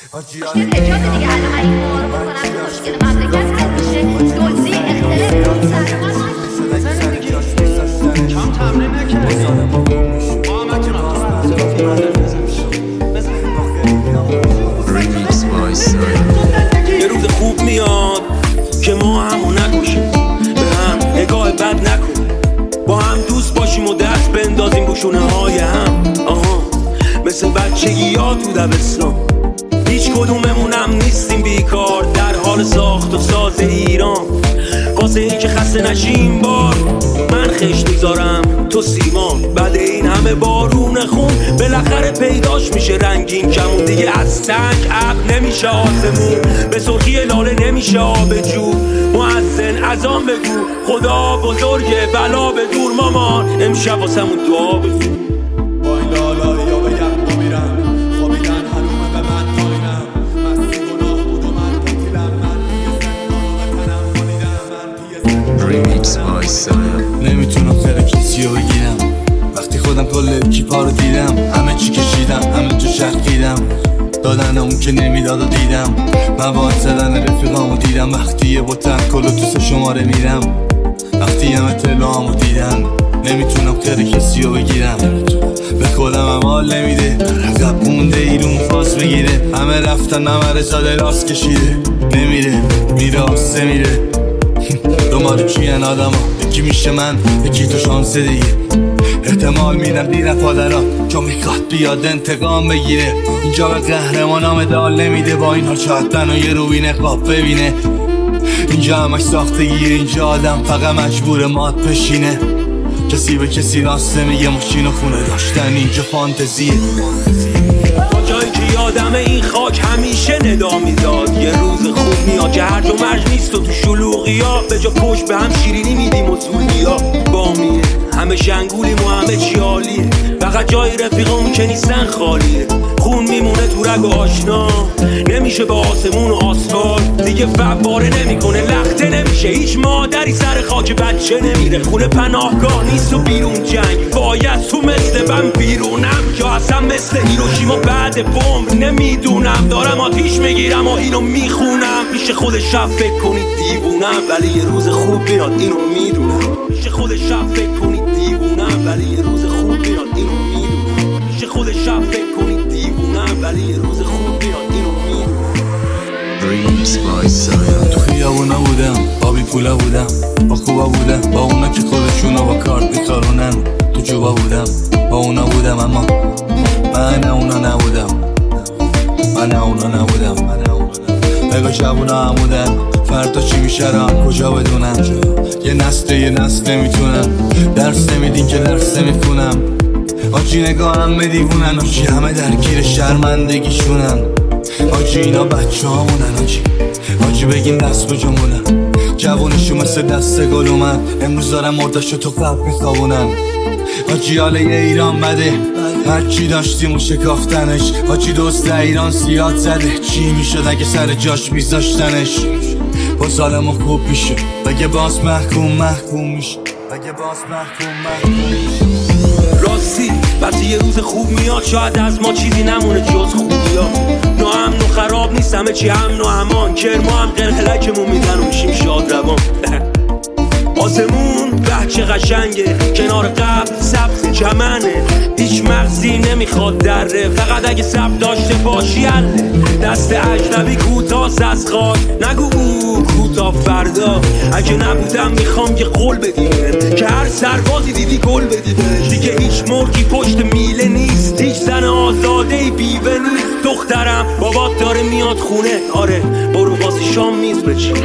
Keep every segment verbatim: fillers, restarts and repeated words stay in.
مشکل اجازه دیگه الان این کارو بکنم که مشکل مملکت حل میشه. دزدی اختلاف کم تمرین نکردی یه روز خوب میاد که ما همو نکشیم، به هم نگاه بد نکنیم، با هم دوست باشیم و دست بندازیم بوشونه های هم. آها مثل بچگی ها تو دبستان، هیچ کدوممونم نیستیم بیکار، در حال ساخت و ساز ایران. واسه این که خسته نشیم بار من خشت میذارم تو سیمان. بعد این همه بارون خون بالاخره پیداش میشه رنگین کمون. دیگه از تنگ عقل نمیشه آسمون، به سرخی لاله نمیشه آب جو. مؤذن اذان بگو خدا بزرگه بلا به دور مامان، امشب واسمون دعا بگو. با این لالا یا بگم بمیرم خوابیدن حرومه به من پایینم. مستی گناه بود و من قتیلم، من پیه زندان و وطنم مالیدم، من پیه زندان. نمیتونم خیلی کسی رو بگیرم وقتی خودم کل اکیپا رو دیدم. همه چی کشیدم همه جا شخیدم، دادن اون که نمیداد و دیدم. مواد زدن رفیقامو دیدم، وقتی یه بوتن کلو تو سه شماره میرم. وقتی هم اطلاعامو دیدن نمیتونم خیلی کسی رو بگیرم. به خودم هم حال نمیده، عقب مونده ایرون فاز بگیره. همه رفتن همه رزاده راست کشیده، نمیره میره آسه میره. دوماره کیان آدم ها، یکی میشه من یکی تو شانسه دیگه. احتمال میدم دیر پادرها چون میخواد بیاد انتقام بگیره. اینجا به قهرمانام مدال نمیده، با این ها چهتن و یه روی نقاب ببینه. اینجا همش ساختگیه، اینجا آدم فقط مجبور مات بشینه. کسی به کسی راسته میگه، ماشین و خونه داشتن اینجا فانتزیه. تا جایی که یادم این خاک همیشه ندا میداد. یه روز خوب میاد که هرج و مرج نیست و تو شلوغی ها به جا پشت به هم شیرینی میدیم و زولی ها بامیه. همه شنگولیم و همه چی عالیه، فقط جای رفیقامون که نیستن خالیه. خون میمونه تو رگ و آشنا، نمیشه به آسمون و آسفالت. دیگه فواره نمیکنه لخته نمیشه، هیچ مادری سر خاک بچه نمیره. خونه پناهگاه نیست و بیرون جنگ، باید تو مثل من بیرونم یا اصلا مثل هیروشیما بعد بمب. نمیدونم دارم آتیش میگیرم و اینو میخونم. پیش خودش شب فکر کنید دیوونم، ولی یه روز خوب بیاد اینو میدونم. پیش خودش شب فکر کنید دیوونم، ولی یه روز خوب بیاد اینو میدونم. پیش خودش شب فکر کنید دیوونم، ولی یه روز خوب بیاد اینو میدونم. تو خیابونا بودم با بی پولا بودم، با خوبا بودم با اونا که خودشونو با کارت میخارونن. تو جوبا بودم با اونا بودم، اما من اونا نبودم. من اونا نبودم. بگو جوونا هم بودن، فردا چی میشه را کجا بدونم. یه نسته یه نسته میتونم، درس نمیدین که درس نمیخونم. آجی نگاهم به دیوونن، آجی همه درگیر شرمندگیشونن. آجی اینا بچه هامونن، آجی آجی بگین دست بجمونن. جوانشو مثل دست گل اومد، امروز دارم مردشو تو قلب میخوابونن. آجی حاله یه ایران بده، هرچی داشتیم و شکافتنش. آجی دوست ایران زیاد زده، چی میشد اگه سر جاش میذاشتنش. با ظالمو خوب میشه بگه باز محکوم محکوم میشه، بگه باز محکوم محکوم میشه. راستی وقتی یه روز خوب میاد شاید از ما چیزی نمونه جز خوبی ها. ناامن و خراب نیست همه چی امن و امان، کرما هم قلقلکمون میزن و میشیم شاد روان. آسمون به چه قشنگه، کنار قبل سبز چمنه. هیچ مغزی نمیخواد دره، فقط اگه سب داشته باشی حله. دست اجنبی کوتاست از خاک، نگو او کوتاه فردا. اگه نبودم میخوام یه قول بدیم که هر سربازی دیدی گل بدی بهش. دیگه هیچ مرگی پشت میله نیست، هیچ زن آزاده ای بیوه نیست. دخترم بابات داره میاد خونه، آره برو واسه شام میز بچین.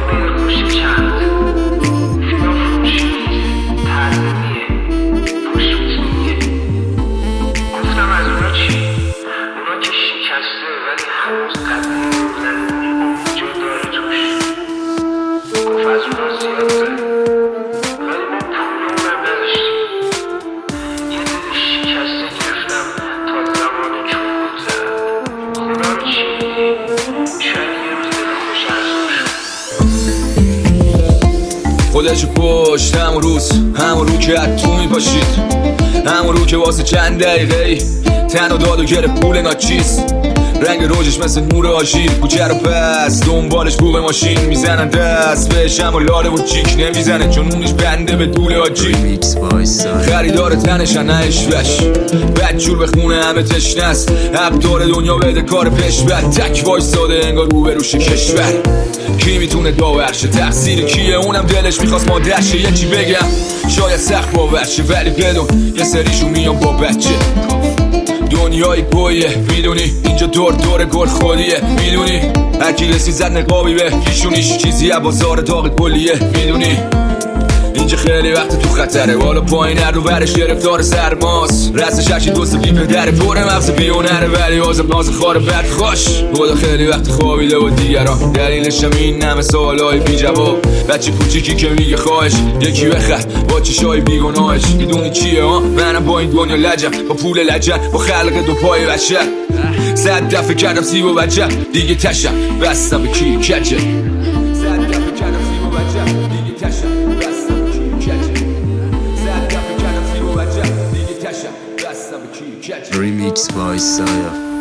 خودشو پشت همون روز همون رو که از تو میپاشید، همون رو که واسه چند دقیقه تن و داد و گره پول ناچیز. رنگ روزش مثل نور آژیر کوچه رو پس دنبالش بوق ماشین میزنن دست بهش اما لاله و چیک نمیزنه جنونش بنده به دوله آجی خریدار تنشن نه اشوش بدجور به خونه همه تشنست ابدار دنیا بده کار پیش بد تک وایستاده انگار رو به روش کشور کی میتونه داورشه تقصیر کیه اونم دلش میخواست مادرشه یه چی بگم شاید سخت باورشه ولی بدون یه سریشون میام با بچه دنیای گویه میدونی اینجا دور دور گل خودیه میدونی هرکی رسی زد نقابی به پیشونیش چیزی بازار داغ کلیه میدونی اینجا خیلی وقت تو خطره بالا پایین هر رو برش گرفتار سرماس رستش هرچی دوست بی پدره پر مغز بیونره ولی آزم ناز خاره بد خوش خدا خیلی وقت خوابیده و دیگران دلیلش هم این همه سوالای بی جواب بچه کوچیکی که میگه خواهش یکی بخر با چشای بیگناهش میدونی چیه ها منم با این دنیا لجم با پول لجن با خلق دو پای بچه صد دفعه کردم سیب و بچه دیگه تشم بستم به کی کچه صد دفعه کردم سیب و بچه دیگه تشم Remix by Saya.